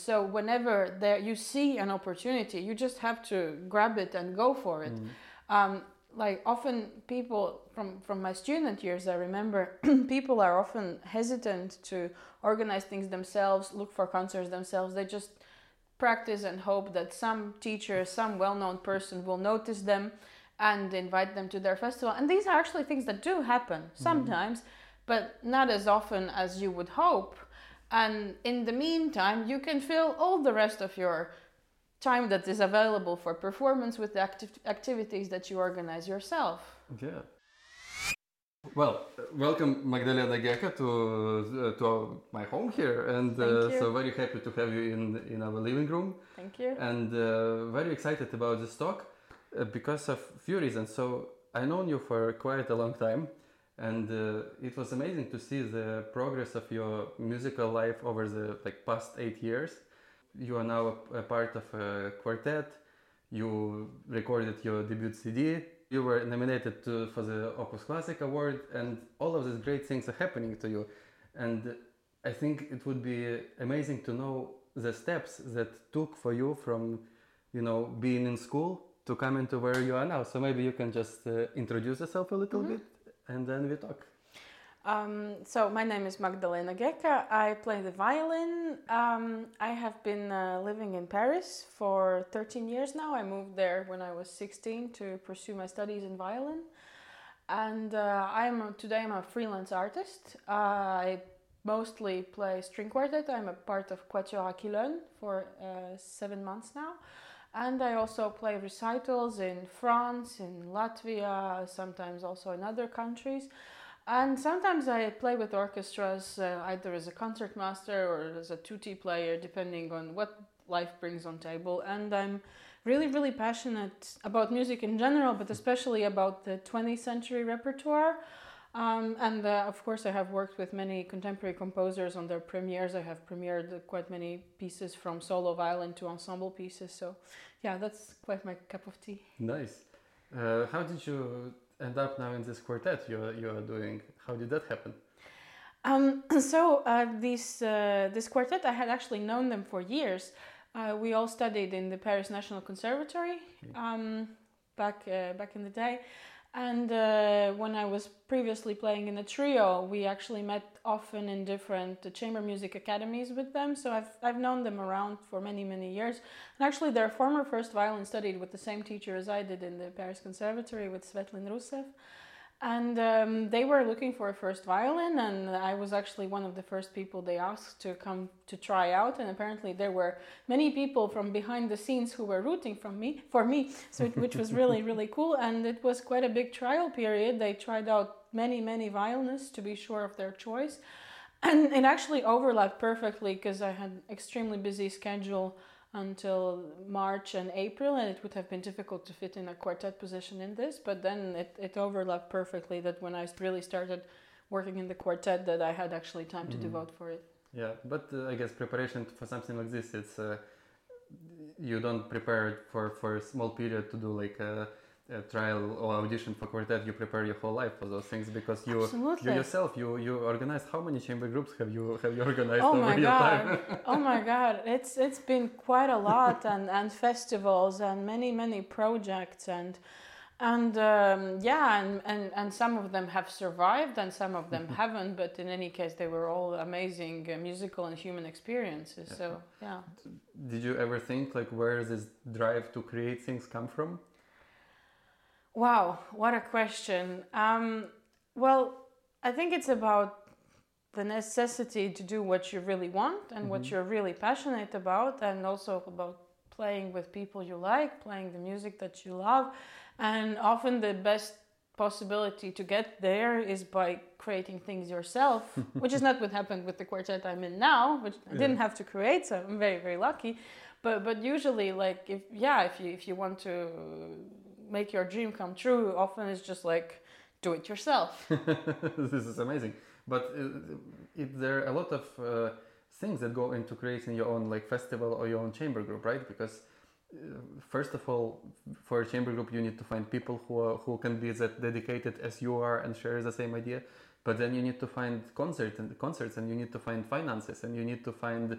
So whenever there you see an opportunity, you just have to grab it and go for it. Like often people from my student years, I remember people are often hesitant to organize things themselves, look for concerts themselves. They just practice and hope that some teacher, some well-known person will notice them and invite them to their festival. And these are actually things that do happen sometimes, but not as often as you would hope. And in the meantime, you can fill all the rest of your time that is available for performance with the activities that you organize yourself. Yeah. Well, welcome Magdalena Geka to my home here, and so very happy to have you in our living room. Thank you. And very excited about this talk because of few reasons. So I known you for quite a long time, and it was amazing to see the progress of your musical life over the past 8 years. You are now a part of a quartet. You recorded your debut CD. You were nominated for the Opus Classic Award, and all of these great things are happening to you. And I think it would be amazing to know the steps that took for you from, being in school to come into where you are now. So maybe you can just introduce yourself a little bit, and then we talk. So my name is Magdalena Geka. I play the violin. I have been living in Paris for 13 years now. I moved there when I was 16 to pursue my studies in violin. And today I'm a freelance artist. I mostly play string quartet. I'm a part of Quatuor Aquilone for 7 months now. And I also play recitals in France, in Latvia, sometimes also in other countries. And sometimes I play with orchestras, either as a concertmaster or as a tutti player, depending on what life brings on table. And I'm really, really passionate about music in general, but especially about the 20th century repertoire. Of course, I have worked with many contemporary composers on their premieres. I have premiered quite many pieces from solo violin to ensemble pieces. So, yeah, that's quite my cup of tea. Nice. How did you end up now in this quartet you are doing? How did that happen? This quartet, I had actually known them for years. We all studied in the Paris National Conservatory back in the day. And when I was previously playing in a trio, we actually met often in different chamber music academies with them. So I've known them around for many, many years. And actually their former first violin studied with the same teacher as I did in the Paris Conservatory with Svetlin Rusev. And they were looking for a first violin, and I was actually one of the first people they asked to come to try out. And apparently there were many people from behind the scenes who were rooting for me, which was really, really cool. And it was quite a big trial period. They tried out many, many violinists to be sure of their choice. And it actually overlapped perfectly because I had extremely busy schedule until March and April, and it would have been difficult to fit in a quartet position in this, but then it overlapped perfectly that when I really started working in the quartet that I had actually time to devote for it. Yeah, but I guess preparation for something like this, it's you don't prepare for a small period to do like a trial or audition for quartet. You prepare your whole life for those things because you yourself you organized. How many chamber groups have you organized over your time? Oh my God, it's been quite a lot, and festivals and many projects and some of them have survived and some of them haven't, but in any case they were all amazing musical and human experiences. So yeah. Did you ever think like where this drive to create things come from? Wow, what a question. Well, I think it's about the necessity to do what you really want and what you're really passionate about, and also about playing with people you like, playing the music that you love. And often the best possibility to get there is by creating things yourself, which is not what happened with the quartet I'm in now, which I didn't have to create, so I'm very, very lucky. But usually, like, if you want to make your dream come true, often it's just like, do it yourself. This is amazing. But there are a lot of things that go into creating your own like festival or your own chamber group, right? Because first of all, for a chamber group, you need to find people who can be that dedicated as you are and share the same idea. But then you need to find concerts, and you need to find finances, and you need to find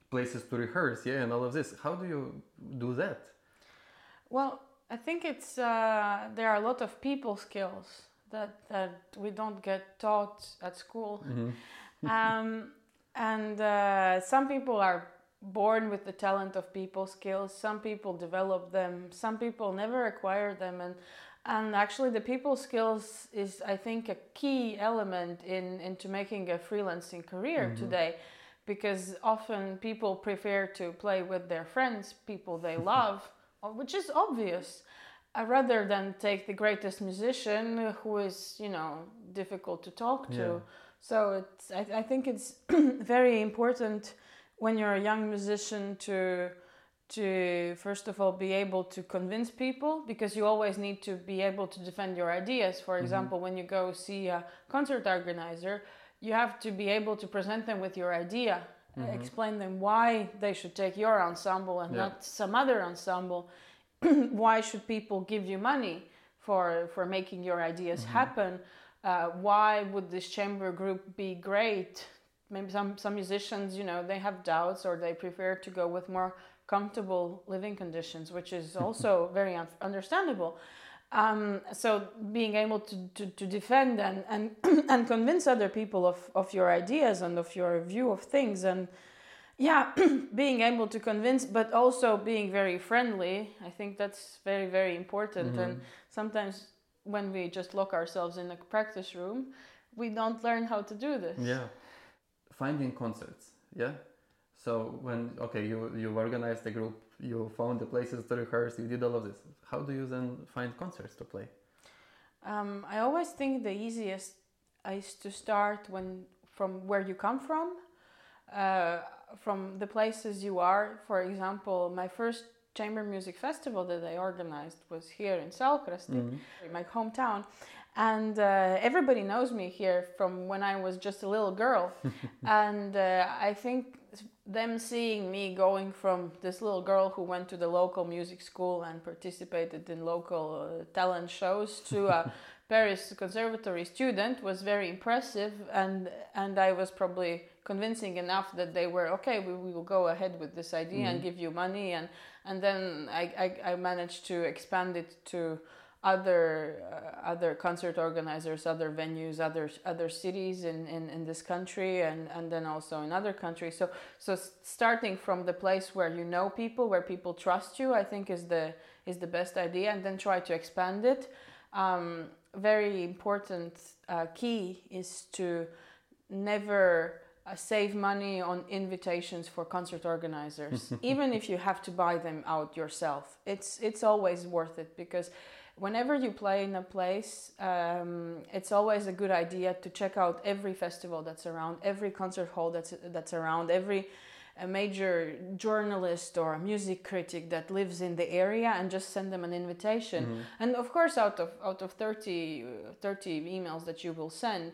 places to rehearse, yeah, and all of this. How do you do that? Well, I think it's there are a lot of people skills that we don't get taught at school. um, and some people are born with the talent of people skills. Some people develop them. Some people never acquire them. And actually, the people skills is, I think, a key element into making a freelancing career today, because often people prefer to play with their friends, people they love, which is obvious, rather than take the greatest musician who is, difficult to talk to. Yeah. So I think it's very important when you're a young musician to first of all be able to convince people, because you always need to be able to defend your ideas. For example, when you go see a concert organizer, you have to be able to present them with your idea, explain them why they should take your ensemble and not some other ensemble. Why should people give you money for making your ideas happen? Why would this chamber group be great? Maybe some musicians, they have doubts, or they prefer to go with more comfortable living conditions, which is also very understandable. So being able to defend and and convince other people of your ideas and of your view of things, and being able to convince, but also being very friendly, I think that's very, very important. And sometimes when we just lock ourselves in a practice room, we don't learn how to do this. Yeah. Finding concerts, yeah? So when, you organized the group, you found the places to rehearse, you did all of this. How do you then find concerts to play? I always think the easiest is to start from where you come from the places you are. For example, my first chamber music festival that I organized was here in Salkrasti, my hometown. And everybody knows me here from when I was just a little girl. And I think them seeing me going from this little girl who went to the local music school and participated in local talent shows to a Paris Conservatory student was very impressive. And I was probably convincing enough that they were, okay, we will go ahead with this idea and give you money. And then I managed to expand it to other concert organizers, other venues, other cities in this country, and then also in other countries. So starting from the place where you know people, where people trust you, I think is the best idea, and then try to expand it. Very important key is to never save money on invitations for concert organizers, even if you have to buy them out yourself. It's always worth it, because whenever you play in a place, it's always a good idea to check out every festival that's around, every concert hall that's around, every major journalist or a music critic that lives in the area, and just send them an invitation. And of course, out of 30 emails that you will send,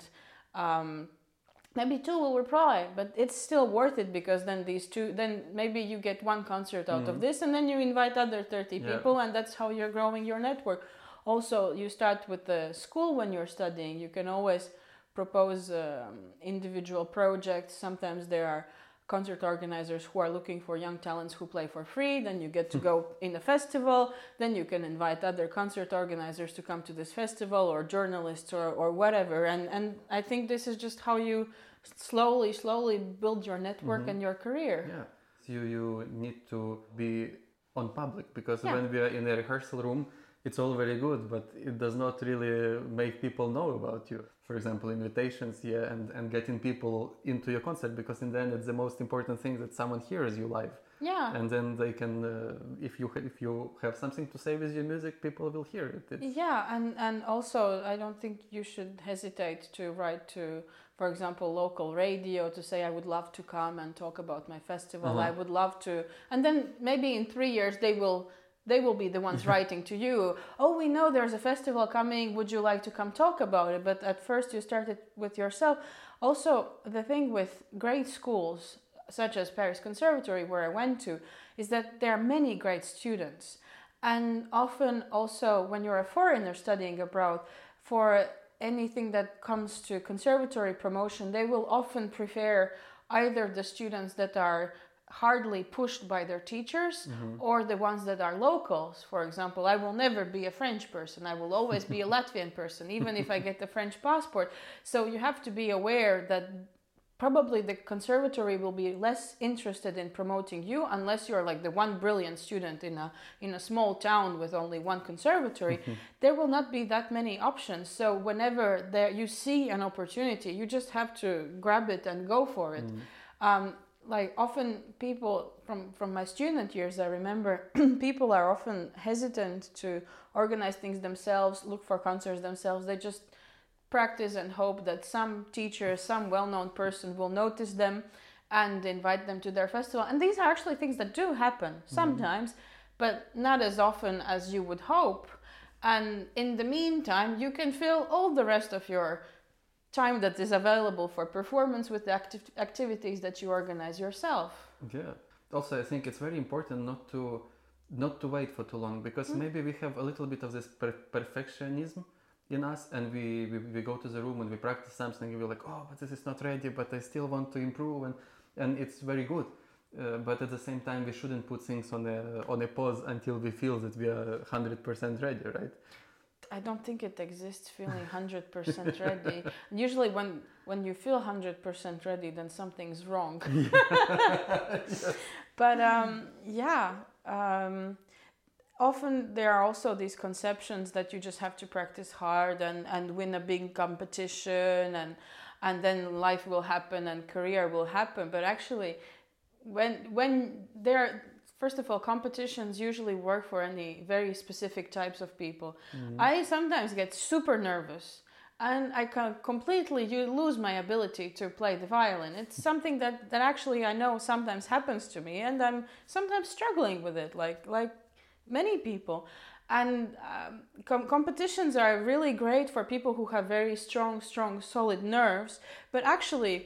maybe 2 will reply, but it's still worth it, because then maybe you get one concert out of this, and then you invite other 30 people, and that's how you're growing your network. Also, you start with the school when you're studying. You can always propose individual projects. Sometimes there are concert organizers who are looking for young talents who play for free. Then you get to go in a festival. Then you can invite other concert organizers to come to this festival, or journalists, or whatever. And I think this is just how you slowly build your network and your career. Yeah. So you need to be on public, because when we are in a rehearsal room, it's all very good, but it does not really make people know about you. For example, invitations, and getting people into your concert, because in the end it's the most important thing, that someone hears you live. Yeah. And then they can, if you have something to say with your music, people will hear it. And also I don't think you should hesitate to write to, for example, local radio, to say I would love to come and talk about my festival. I would love to, and then maybe in 3 years they will be the ones writing to you. Oh, we know there's a festival coming. Would you like to come talk about it? But at first you started with yourself. Also, the thing with great schools, such as Paris Conservatory, where I went to, is that there are many great students. And often also when you're a foreigner studying abroad, for anything that comes to conservatory promotion, they will often prefer either the students that are hardly pushed by their teachers or the ones that are locals. For example, I will never be a French person. I will always be a Latvian person, even if I get the French passport. So you have to be aware that probably the conservatory will be less interested in promoting you unless you're like the one brilliant student in a small town with only one conservatory. There will not be that many options. So whenever you see an opportunity, you just have to grab it and go for it. Like often people from my student years, I remember people are often hesitant to organize things themselves, look for concerts themselves. They just practice and hope that some teacher, some well-known person will notice them and invite them to their festival. And these are actually things that do happen sometimes, but not as often as you would hope. And in the meantime, you can fill all the rest of your time that is available for performance with the activities that you organize yourself. Yeah. Also, I think it's very important not to wait for too long, because maybe we have a little bit of this perfectionism in us, and we go to the room and we practice something and we're like, oh, but this is not ready, but I still want to improve, and it's very good. But at the same time, we shouldn't put things on a pause until we feel that we are 100% ready, right? I don't think it exists feeling 100% ready. Usually when you feel 100% ready, then something's wrong. Yes. But often there are also these conceptions that you just have to practice hard and win a big competition and then life will happen and career will happen. But actually, when there, first of all, competitions usually work for any very specific types of people. I sometimes get super nervous and I can completely lose my ability to play the violin. It's something that actually I know sometimes happens to me, and I'm sometimes struggling with it, like many people. And competitions are really great for people who have very strong, solid nerves. But actually,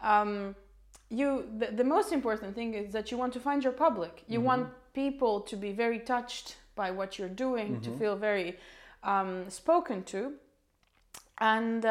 the most important thing is that you want to find your public. You want people to be very touched by what you're doing, to feel very spoken to. And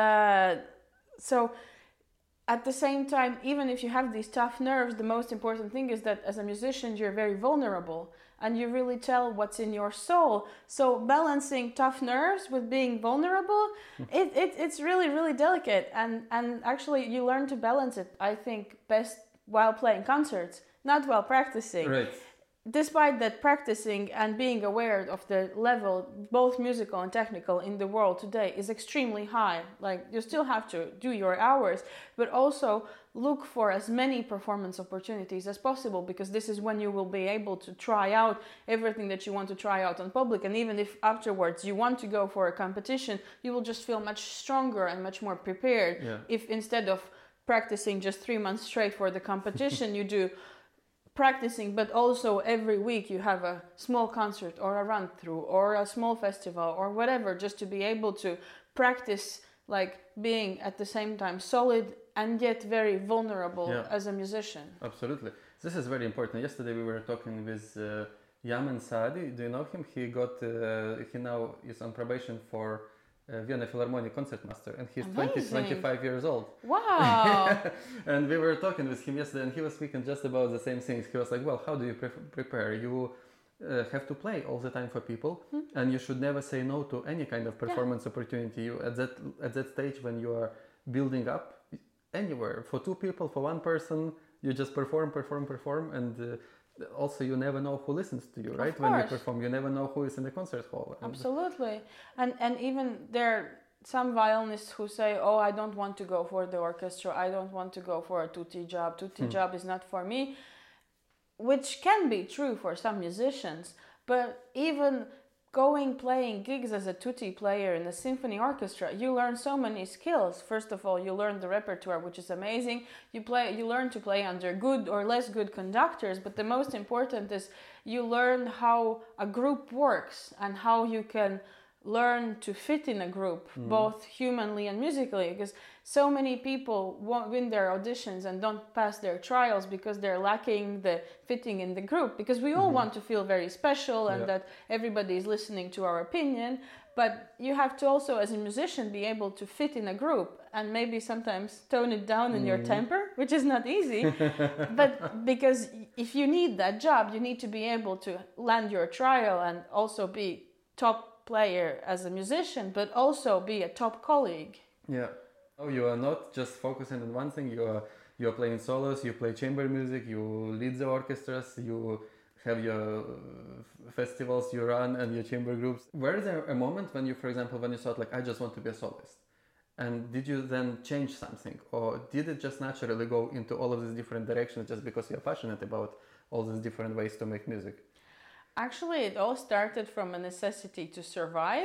so at the same time, even if you have these tough nerves, the most important thing is that as a musician, you're very vulnerable and you really tell what's in your soul. So balancing tough nerves with being vulnerable, it's really, really delicate. And actually you learn to balance it, I think, best while playing concerts, not while practicing. Right. Despite that, practicing and being aware of the level, both musical and technical, in the world today is extremely high. Like, you still have to do your hours, but also look for as many performance opportunities as possible, because this is when you will be able to try out everything that you want to try out on public. And even if afterwards you want to go for a competition, you will just feel much stronger and much more prepared. Yeah. If instead of practicing just 3 months straight for the competition, you do practicing, but also every week you have a small concert or a run through or a small festival or whatever, just to be able to practice, like being at the same time solid and yet very vulnerable as a musician. Absolutely. This is very important. Yesterday we were talking with Yaman Saadi. Do you know him? He now is on probation for Vienna Philharmonic concertmaster, and he's 25 years old. Wow. And we were talking with him yesterday, and he was speaking just about the same things. He was like, well, how do you prepare? You have to play all the time for people, and you should never say no to any kind of performance opportunity. You at that stage when you are building up anywhere, for 2 people, for 1 person, you just perform, and also you never know who listens to you, right? When you perform, you never know who is in the concert hall. Absolutely. And even there are some violinists who say, oh, I don't want to go for the orchestra, I don't want to go for a tutti job, job is not for me, which can be true for some musicians. But even playing gigs as a tutti player in a symphony orchestra, you learn so many skills. First of all, you learn the repertoire, which is amazing. You learn to play under good or less good conductors, but the most important is you learn how a group works and how you can learn to fit in a group, both humanly and musically, because so many people won't win their auditions and don't pass their trials because they're lacking the fitting in the group, because we all want to feel very special and that everybody is listening to our opinion. But you have to also, as a musician, be able to fit in a group and maybe sometimes tone it down in your temper, which is not easy. But because if you need that job, you need to be able to land your trial and also be top player as a musician, but also be a top colleague. Yeah. Oh, you are not just focusing on one thing. You are playing solos. You play chamber music. You lead the orchestras. You have your festivals you run and your chamber groups. Were there a moment when you, for example, when you thought like, I just want to be a soloist? And did you then change something, or did it just naturally go into all of these different directions just because you're passionate about all these different ways to make music? Actually, it all started from a necessity to survive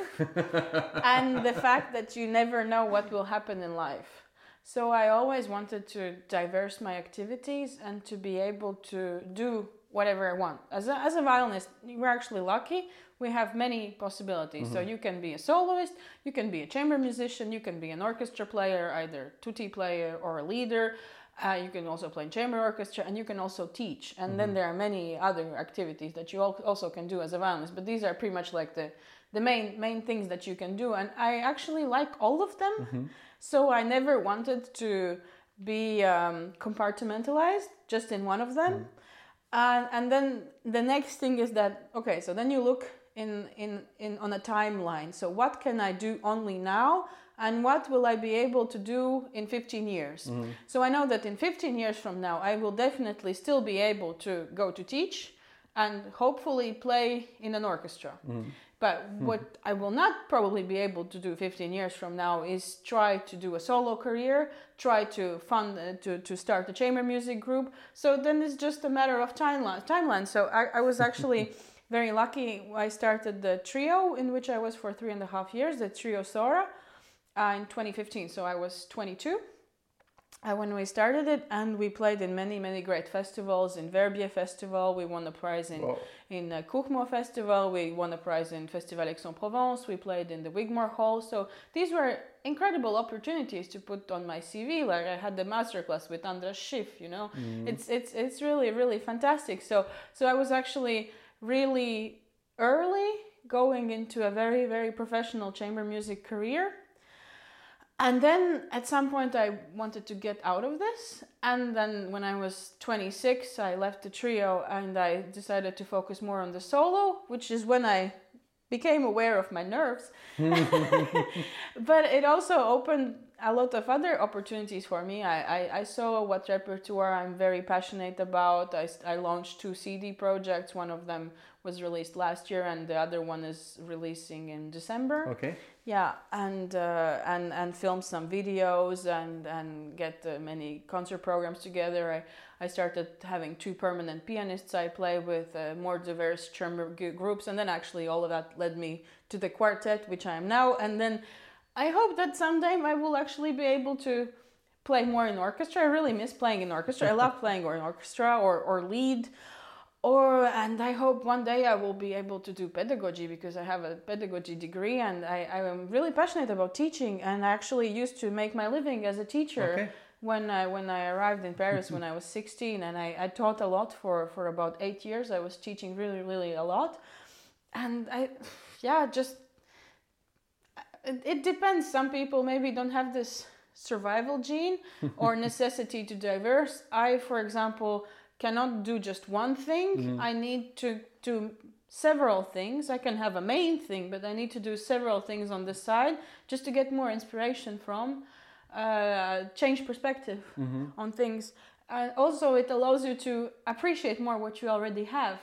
and the fact that you never know what will happen in life. So I always wanted to diverse my activities and to be able to do whatever I want. As a violinist, we're actually lucky. We have many possibilities. So you can be a soloist, you can be a chamber musician, you can be an orchestra player, either tutti player or a leader. You can also play in chamber orchestra, and you can also teach. And then there are many other activities that you also can do as a violinist. But these are pretty much like the main things that you can do. And I actually like all of them. So I never wanted to be compartmentalized just in one of them. And then the next thing is that, okay, so then you look in on a timeline. So what can I do only now? And what will I be able to do in 15 years? So I know that in 15 years from now, I will definitely still be able to go to teach and hopefully play in an orchestra. But what I will not probably be able to do 15 years from now is try to do a solo career, try to to start a chamber music group. So then it's just a matter of timeline. So I was actually very lucky. I started the trio in which I was for 3.5 years, the trio Sora. In 2015, so I was 22 when we started it, and we played in many great festivals. In Verbier Festival, we won a prize in Kuchmo Festival, we won a prize in Festival Aix-en-Provence, we played in the Wigmore Hall. So these were incredible opportunities to put on my CV. Like I had the masterclass with Andras Schiff, you know. It's really fantastic. So I was actually really early going into a very professional chamber music career. And then at some point I wanted to get out of this. And then when I was 26, I left the trio and I decided to focus more on the solo, which is when I became aware of my nerves. But it also opened a lot of other opportunities for me. I saw what repertoire I'm very passionate about. I launched 2 CD projects. One of them was released last year and the other one is releasing in December. Okay. Yeah, and film some videos and get many concert programs together. I started having 2 permanent pianists I play with, more diverse chamber groups, and then actually all of that led me to the quartet, which I am now. And then I hope that someday I will actually be able to play more in orchestra. I really miss playing in orchestra. I love playing in orchestra or lead. And I hope one day I will be able to do pedagogy, because I have a pedagogy degree and I am really passionate about teaching, and I actually used to make my living as a teacher. Okay. When I arrived in Paris when I was 16, and I taught a lot for about 8 years. I was teaching really a lot, and it depends. Some people maybe don't have this survival gene or necessity to diverse. I, for example, cannot do just one thing. I need to do several things. I can have a main thing, but I need to do several things on the side just to get more inspiration from, change perspective on things. Also, it allows you to appreciate more what you already have.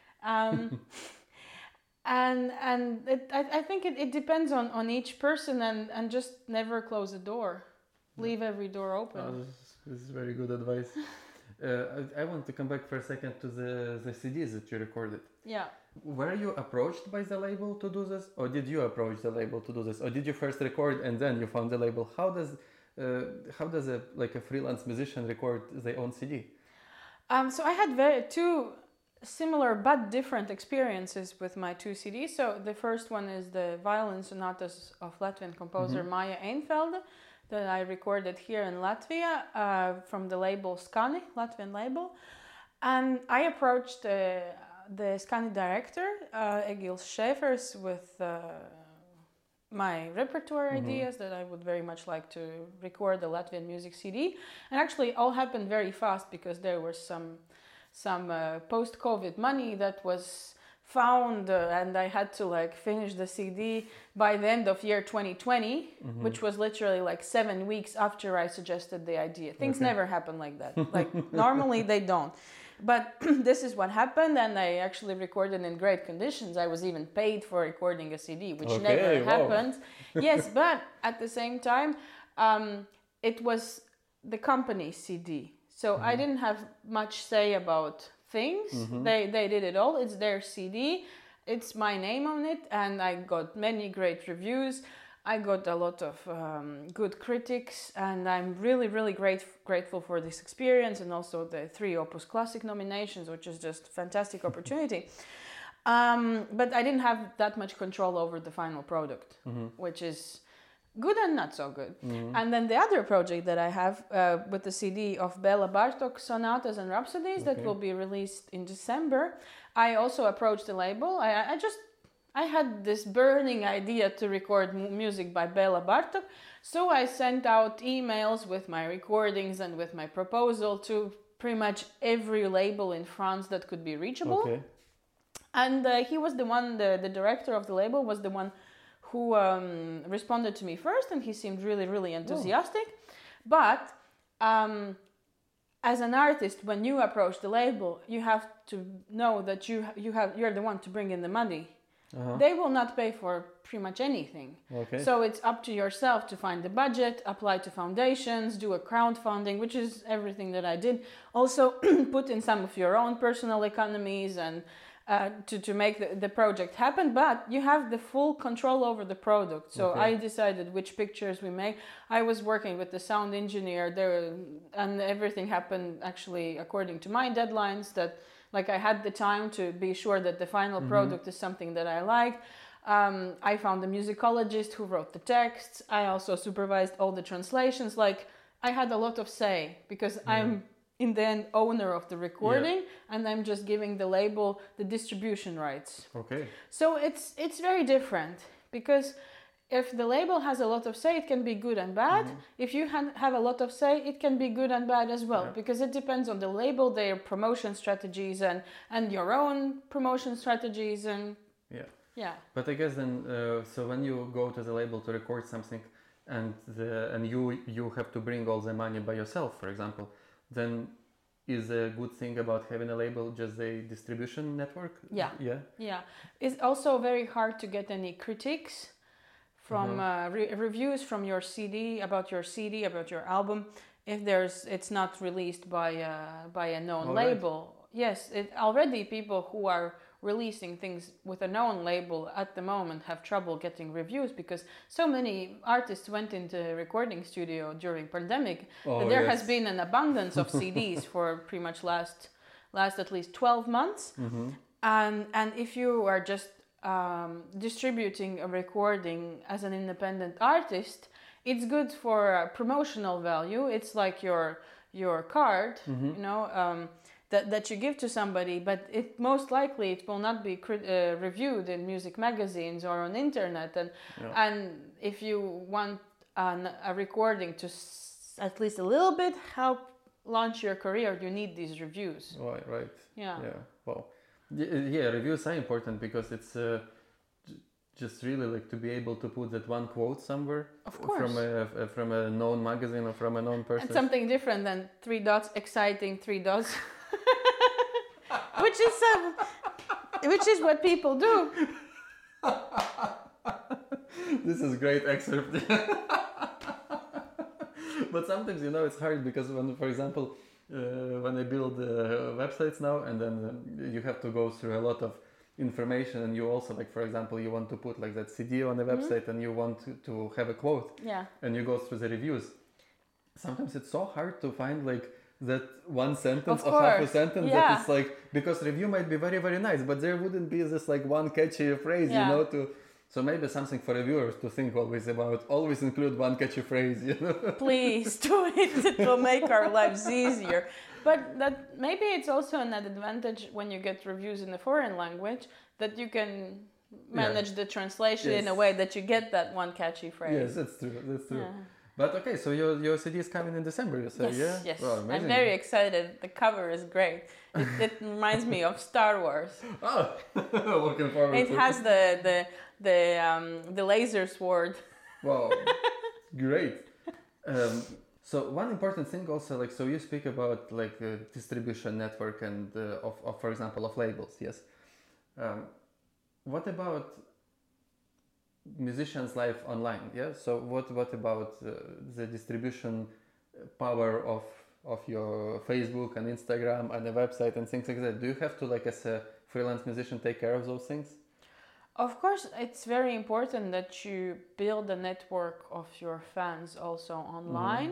I think it depends on each person, and just never close the door. Leave every door open. Oh, this is very good advice. I want to come back for a second to the CDs that you recorded. Yeah. Were you approached by the label to do this, or did you approach the label to do this, or did you first record and then you found the label? How does a freelance musician record their own CD? So I had two similar but different experiences with my two CDs. So the first one is the violin sonatas of Latvian composer Maija Einfelde that I recorded here in Latvia from the label Skani, Latvian label. And I approached the Skani director, Egils Šēfers, with my repertoire ideas that I would very much like to record the Latvian music CD. And actually, it all happened very fast because there was some post-COVID money that was found, and I had to like finish the CD by the end of year 2020, which was literally like 7 weeks after I suggested the idea. Things never happen like that. Like normally they don't. But this is what happened, and I actually recorded in great conditions. I was even paid for recording a CD, which never happened. Yes, but at the same time, it was the company's CD. So I didn't have much say about things. They did it all. It's their CD. It's my name on it, and I got many great reviews. I got a lot of good critics, and I'm really, really grateful for this experience, and also the 3 Opus Classic nominations, which is just a fantastic opportunity. But I didn't have that much control over the final product, which is good and not so good. And then the other project that I have with the CD of Béla Bartók Sonatas and Rhapsodies that will be released in December, I also approached the label. I had this burning idea to record music by Béla Bartók, so I sent out emails with my recordings and with my proposal to pretty much every label in France that could be reachable. And he was the one, the director of the label was the one who responded to me first, and he seemed really, really enthusiastic. But as an artist, when you approach the label, you have to know that you're the one to bring in the money. They will not pay for pretty much anything. So it's up to yourself to find the budget, apply to foundations, do a crowdfunding, which is everything that I did. Also put in some of your own personal economies and to make the project happen, but you have the full control over the product. So I decided which pictures we make. I was working with the sound engineer there, and everything happened actually according to my deadlines, that like I had the time to be sure that the final product is something that I like. I found a musicologist who wrote the texts. I also supervised all the translations. Like I had a lot of say because I'm in the end owner of the recording, and I'm just giving the label the distribution rights. So it's very different, because if the label has a lot of say, it can be good and bad. If you have a lot of say, it can be good and bad as well, because it depends on the label, their promotion strategies, and your own promotion strategies. And But I guess then, so when you go to the label to record something, and you have to bring all the money by yourself, for example, then is a good thing about having a label just a distribution network? It's also very hard to get any critiques from reviews from your CD, about your album, if it's not released by a known label. Yes, already people who are releasing things with a known label at the moment have trouble getting reviews, because so many artists went into a recording studio during pandemic that there has been an abundance of CDs for pretty much last at least 12 months. And if you are just distributing a recording as an independent artist, it's good for promotional value. It's like your card, you know, that you give to somebody, but it most likely it will not be reviewed in music magazines or on internet. And if you want a recording to at least a little bit help launch your career, you need these reviews. Right. Wow. Yeah, reviews are important, because it's just really like to be able to put that one quote somewhere, of course, from a known magazine or from a known person. And something different than 3 dots, exciting 3 dots. Which is what people do. This is great excerpt. But sometimes, you know, it's hard, because when, for example, when I build websites now, and then you have to go through a lot of information, and you also, like, for example, you want to put like that CD on the website, and you want to have a quote, and you go through the reviews. Sometimes it's so hard to find like that one sentence Of or half a course, sentence yeah. that is like, because review might be very, very nice, but there wouldn't be this like one catchy phrase, Yeah. you know, so maybe something for reviewers to think always about, always include one catchy phrase, you know. Please do it. It will make our lives easier. But that maybe it's also an advantage when you get reviews in a foreign language that you can manage the translation in a way that you get that one catchy phrase. Yes, that's true. That's true. Yeah. But okay, so your CD is coming in December, you say, Yes, yeah? yes. Wow, amazing. I'm very excited. The cover is great. It reminds me of Star Wars. Oh, looking forward It to has the laser sword. Wow, great. So one important thing also, like, so you speak about like distribution network and of, for example, of labels, yes. What about musicians live online? Yeah. So what about the distribution power of your Facebook and Instagram and the website and things like that? Do you have to, like, as a freelance musician, take care of those things? Of course, it's very important that you build a network of your fans also online.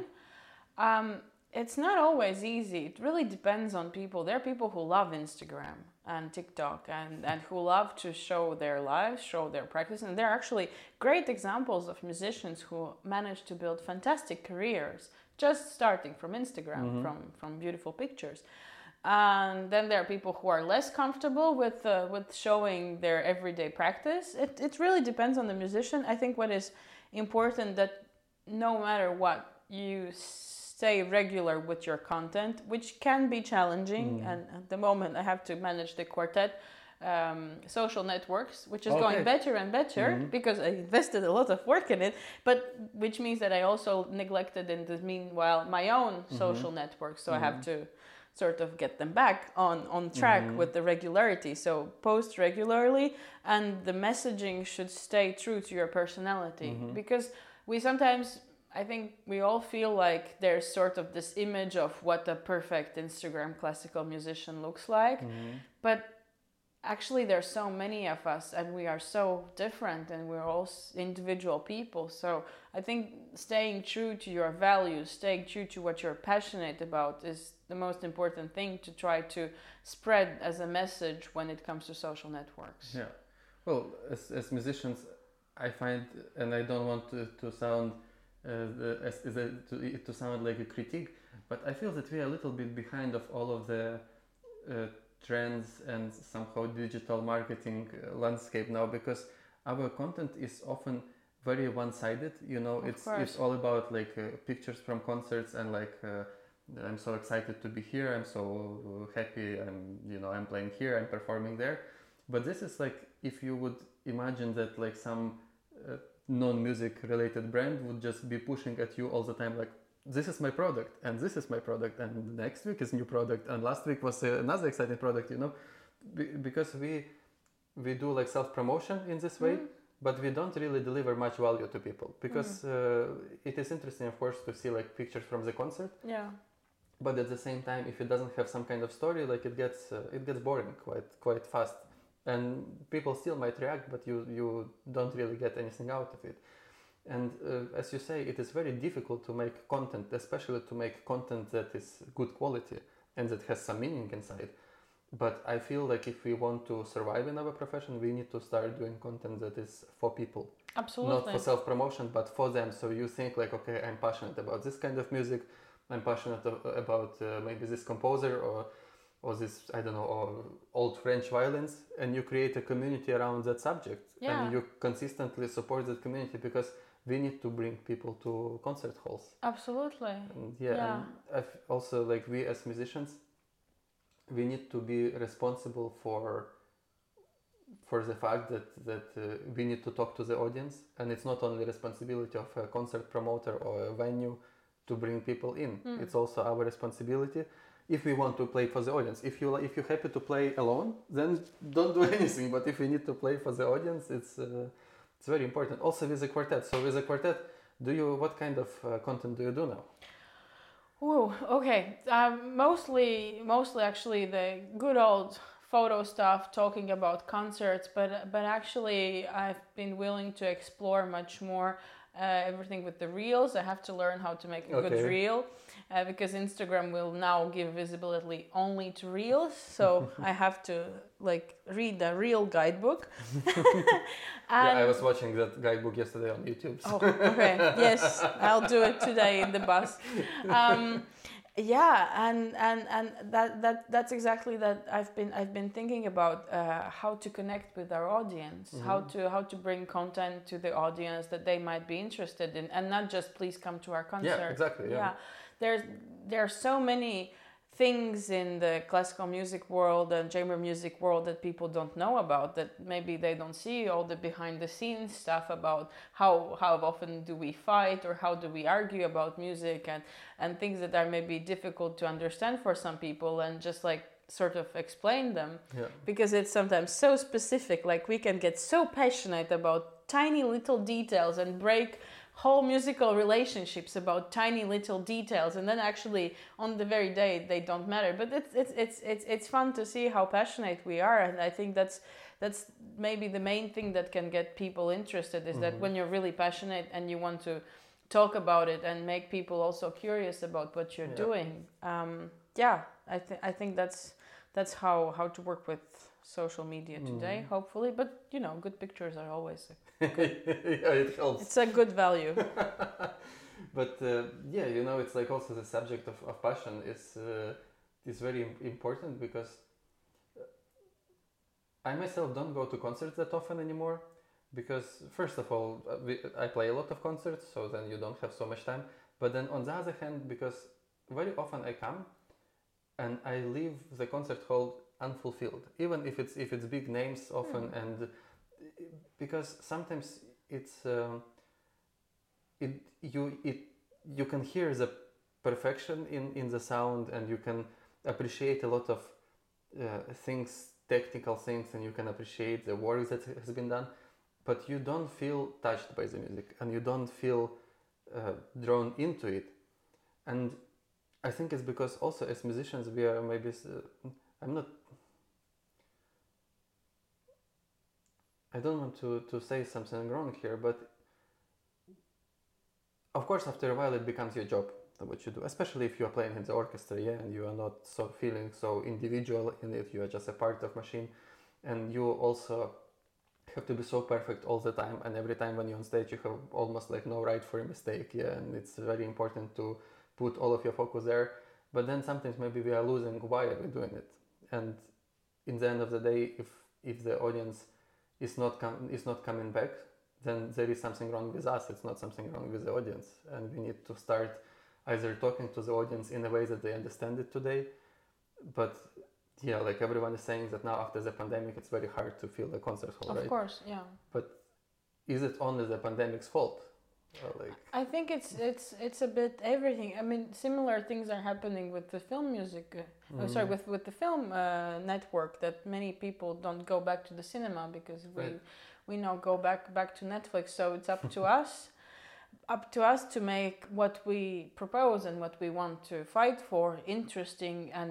It's not always easy. It really depends on people. There are people who love Instagram and TikTok and who love to show their lives, show their practice. And there are actually great examples of musicians who managed to build fantastic careers just starting from Instagram, from beautiful pictures. And then there are people who are less comfortable with showing their everyday practice. It really depends on the musician. I think what is important that no matter what, you stay regular with your content, which can be challenging. And at the moment I have to manage the quartet social networks, which is going better and better because I invested a lot of work in it, but which means that I also neglected in the meanwhile my own social networks. So I have to sort of get them back on track with the regularity. So post regularly, and the messaging should stay true to your personality, because we sometimes, I think we all feel like there's sort of this image of what a perfect Instagram classical musician looks like, but actually there's so many of us and we are so different and we're all individual people. So I think staying true to your values, staying true to what you're passionate about is the most important thing to try to spread as a message when it comes to social networks. Yeah. Well, as musicians, I find, and I don't want to sound to sound like a critique, but I feel that we are a little bit behind of all of the trends and somehow digital marketing landscape now, because our content is often very one-sided. You know, it's all about like pictures from concerts and like I'm so excited to be here, I'm so happy, I'm playing here, I'm performing there. But this is like, if you would imagine that like some non-music related brand would just be pushing at you all the time, like, this is my product and this is my product and next week is new product and last week was another exciting product, because we do like self-promotion in this way, but we don't really deliver much value to people, because it is interesting, of course, to see like pictures from the concert, but at the same time, if it doesn't have some kind of story, like it gets boring quite fast, and people still might react, but you don't really get anything out of it. And as you say, it is very difficult to make content, especially to make content that is good quality and that has some meaning inside. But I feel like if we want to survive in our profession, we need to start doing content that is for people. Absolutely. Not for self-promotion, but for them. So you think like, okay, I'm passionate about this kind of music. I'm passionate about maybe this composer or this, I don't know, or old French violins. And you create a community around that subject. Yeah. And you consistently support that community, because we need to bring people to concert halls. Absolutely. And also, like, we as musicians, we need to be responsible for the fact that we need to talk to the audience, and it's not only responsibility of a concert promoter or a venue to bring people in. It's also our responsibility. If we want to play for the audience, if you're happy to play alone, then don't do anything. But if we need to play for the audience, it's very important. Also with the quartet. So with the quartet, what kind of content do you do now? Oh, okay. Mostly actually the good old photo stuff, talking about concerts. But actually, I've been willing to explore much more everything with the reels. I have to learn how to make a good reel, because Instagram will now give visibility only to reels. So I have to read the reel guidebook. Yeah, I was watching that guidebook yesterday on YouTube. So. Oh, okay. Yes, I'll do it today in the bus. Yeah, and that's exactly that. I've been thinking about how to connect with our audience, how to bring content to the audience that they might be interested in, and not just please come to our concert. Yeah, exactly. Yeah. There are so many things in the classical music world and chamber music world that people don't know about, that maybe they don't see all the behind the scenes stuff about how often do we fight or how do we argue about music, and things that are maybe difficult to understand for some people, and just sort of explain them, because it's sometimes so specific. Like, we can get so passionate about tiny little details and break whole musical relationships about tiny little details, and then actually on the very day they don't matter. But it's fun to see how passionate we are, and I think that's maybe the main thing that can get people interested, is that when you're really passionate and you want to talk about it and make people also curious about what you're doing. I think that's how to work with social media today, hopefully. But good pictures are always good. Yeah, it helps. It's a good value. But it's like also the subject of passion is very important, because I myself don't go to concerts that often anymore, because first of all I play a lot of concerts, so then you don't have so much time. But then on the other hand, because very often I come and I leave the concert hall unfulfilled, even if it's big names often, and because sometimes you can hear the perfection in the sound, and you can appreciate a lot of technical things, and you can appreciate the work that has been done, but you don't feel touched by the music, and you don't feel drawn into it. And I think it's because also as musicians we are maybe I don't want to say something wrong here, but of course after a while it becomes your job, what you do, especially if you are playing in the orchestra, and you are not so feeling so individual in it, you are just a part of machine, and you also have to be so perfect all the time, and every time when you're on stage you have almost no right for a mistake, and it's very important to put all of your focus there. But then sometimes maybe we are losing why are we doing it, and in the end of the day, if the audience is not coming back, then there is something wrong with us. It's not something wrong with the audience, and we need to start either talking to the audience in a way that they understand it today. But everyone is saying that now after the pandemic it's very hard to fill the concert hall, right? Of course, yeah. But is it only the pandemic's fault? I think it's a bit everything. I mean, similar things are happening with the film music. With the film network, that many people don't go back to the cinema because we now go back to Netflix. So it's up to us to make what we propose and what we want to fight for interesting and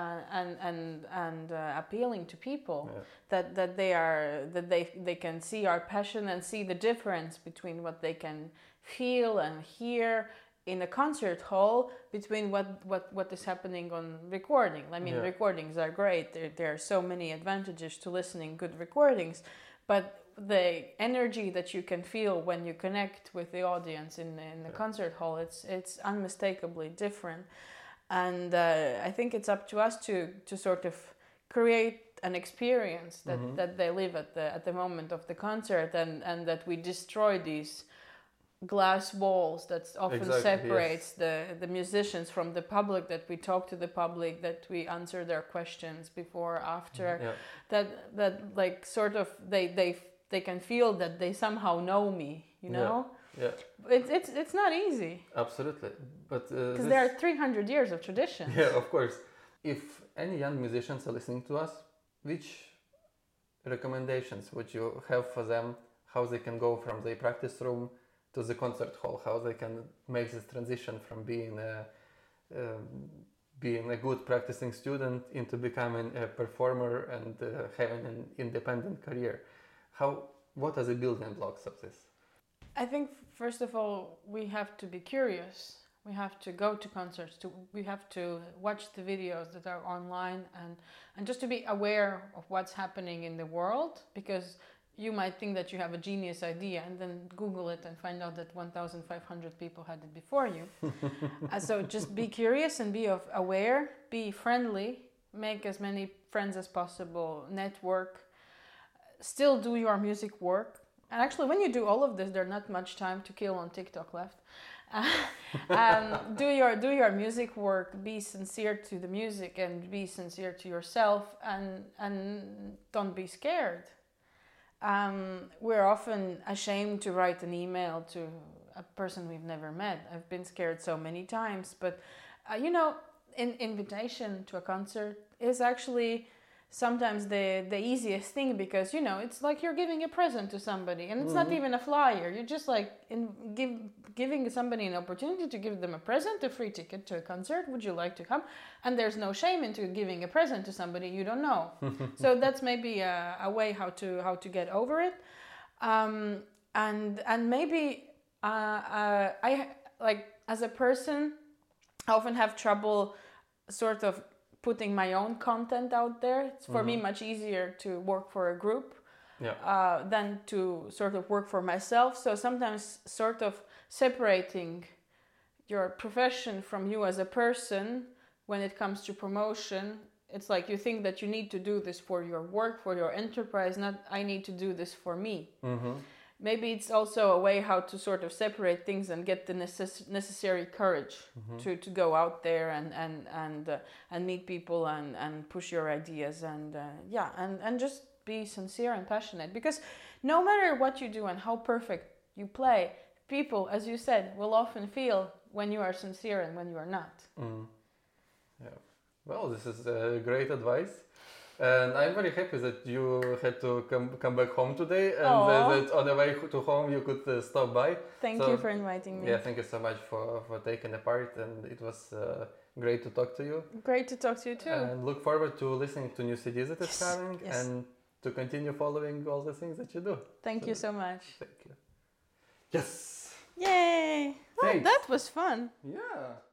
appealing to people. That they can see our passion and see the difference between what they can feel and hear in a concert hall between what is happening on recording. I mean, recordings are great. There are so many advantages to listening good recordings, but the energy that you can feel when you connect with the audience in the concert hall, it's unmistakably different. And I think it's up to us to sort of create an experience that they live at the moment of the concert, and that we destroy these glass walls that often separates the musicians from the public, that we talk to the public, that we answer their questions before, after, that sort of they can feel that they somehow know me, It's not easy. Absolutely, but because there are 300 years of tradition. Yeah, of course. If any young musicians are listening to us, which recommendations would you have for them, how they can go from the practice room to the concert hall, how they can make this transition from being a good practicing student into becoming a performer and having an independent career? What are the building blocks of this? I think first of all we have to be curious. We have to go to concerts. We have to watch the videos that are online and just to be aware of what's happening in the world, because you might think that you have a genius idea and then Google it and find out that 1,500 people had it before you. So just be curious and be aware, be friendly, make as many friends as possible, network, still do your music work. And actually, when you do all of this, there's not much time to kill on TikTok left. Do your music work, be sincere to the music and be sincere to yourself, and don't be scared. We're often ashamed to write an email to a person we've never met. I've been scared so many times, but an invitation to a concert is actually sometimes the easiest thing, because it's like you're giving a present to somebody, and it's not even a flyer. You're just like giving somebody an opportunity to give them a present, a free ticket to a concert. Would you like to come? And there's no shame into giving a present to somebody you don't know. So that's maybe a way how to get over it. And maybe I, like, as a person, I often have trouble sort of putting my own content out there. It's for me much easier to work for a group than to sort of work for myself. So sometimes sort of separating your profession from you as a person when it comes to promotion, it's like you think that you need to do this for your work, for your enterprise, not I need to do this for me. Maybe it's also a way how to sort of separate things and get the necessary courage to go out there and meet people and push your ideas and just be sincere and passionate. Because no matter what you do and how perfect you play, people, as you said, will often feel when you are sincere and when you are not. Yeah. Well, this is great advice. And I'm very happy that you had to come back home today, and that on the way to home you could stop by. Thank you for inviting me. Yeah, thank you so much for taking a part, and it was great to talk to you. Great to talk to you too. And look forward to listening to new CDs that is coming, and to continue following all the things that you do. Thank you so much. Thank you. Yes! Yay! Oh, that was fun. Yeah.